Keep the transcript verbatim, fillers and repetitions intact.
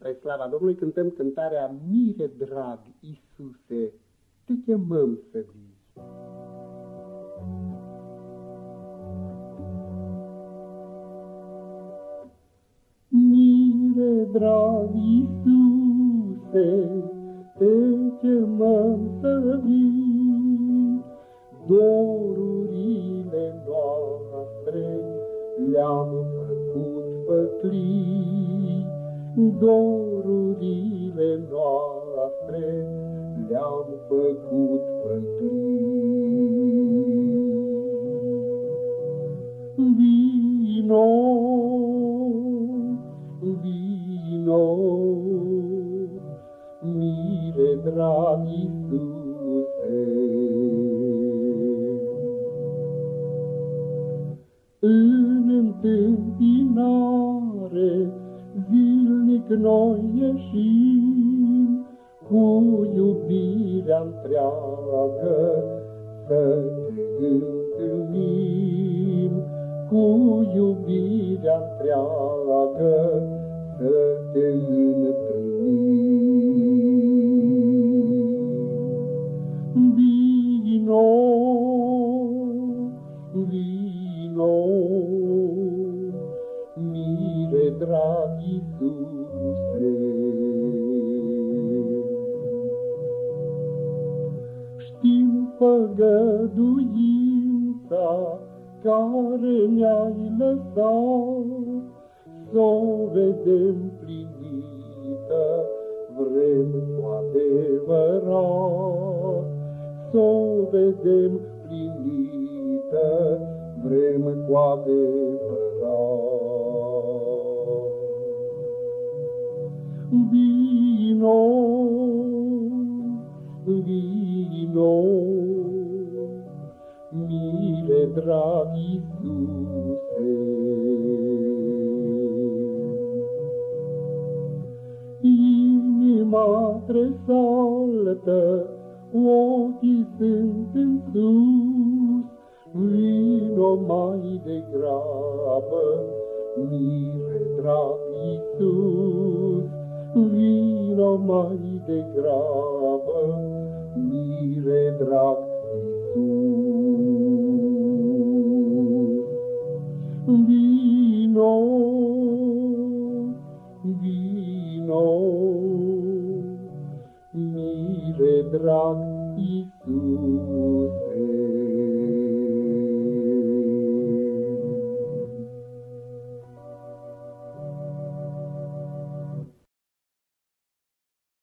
Spre slava Domnului cântăm cântarea Mire drag, Iisuse, te chemăm să vii. Mire drag, Iisuse, te chemăm să vii. Dorurile noastre le-am făcut păclii, dorurile noastre le-am făcut păclii. Vino, vino, mire drag Iisuse. În întâmpinare zilnic noi ieșim, cu iubirea întreagă să te întâlnim, cu iubirea întreagă să te întâlnim. Vino, vino, mire drag Iisuse. Știm făgăduința care ne-ai lăsat, s-o vedem plinită, vrem cu adevărat, s-o vedem plinită, vrem cu adevărat. Vino, vino, mire drag Iisuse. Inima tresaltă, ochii sunt în sus, vino mai degrabă, mire drag Iisus, vino mai degrabă, mire drag Iisus. Vino, vino, mire drag Iisuse.